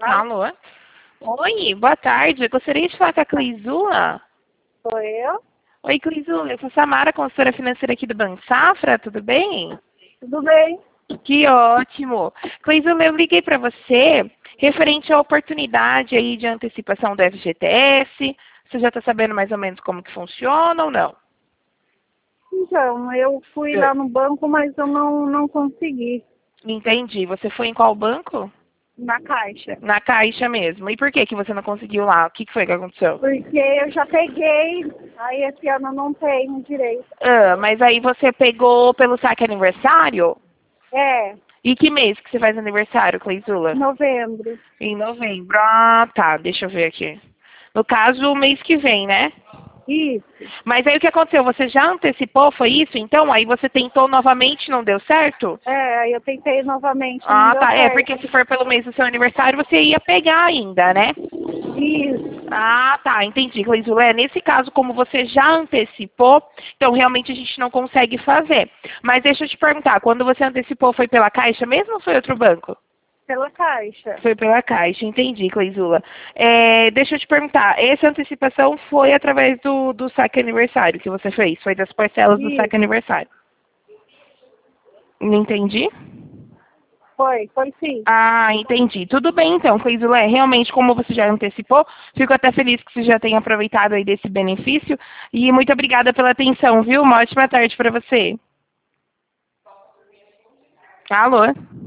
Alô? Oi, boa tarde. Eu gostaria de falar com a Cleizula. Sou eu? Oi, Cleizula. Eu sou Samara, consultora financeira aqui do Banco Safra. Tudo bem? Tudo bem? Que ótimo. Cleizula, eu liguei para você referente à oportunidade aí de antecipação do FGTS. Você já está sabendo mais ou menos como que funciona ou não? Então, eu fui lá no banco, mas eu não consegui. Entendi. Você foi em qual banco? Na Caixa. Na Caixa mesmo. E por que que você não conseguiu lá? O que que foi que aconteceu? Porque eu já peguei, aí esse ano eu não tenho direito. Ah, mas aí você pegou pelo saque aniversário? É, E que mês que você faz aniversário, Cleizula? novembro. Em novembro. Ah, tá. Deixa eu ver aqui. No caso, o mês que vem, né? Isso. Mas aí o que aconteceu? Você já antecipou, foi isso? Então, aí você tentou novamente e não deu certo? É, aí eu tentei novamente, não Ah, deu tá. É, certo. porque se for pelo mês do seu aniversário, você ia pegar ainda, né? Isso. Ah, tá. Entendi, Cleizula. Nesse caso, como você já antecipou, então realmente a gente não consegue fazer. Mas deixa eu te perguntar, quando você antecipou, foi pela Caixa mesmo ou foi outro banco? Pela Caixa. Foi pela Caixa, entendi, Cleizula. Deixa eu te perguntar, essa antecipação foi através do saque aniversário que você fez? Foi das parcelas do saque Isso. aniversário? Não entendi? Foi sim. Ah, entendi. Tudo bem então, Cleizula. Realmente, como você já antecipou, fico até feliz que você já tenha aproveitado aí desse benefício. E muito obrigada pela atenção, viu? Uma ótima tarde para você. Alô?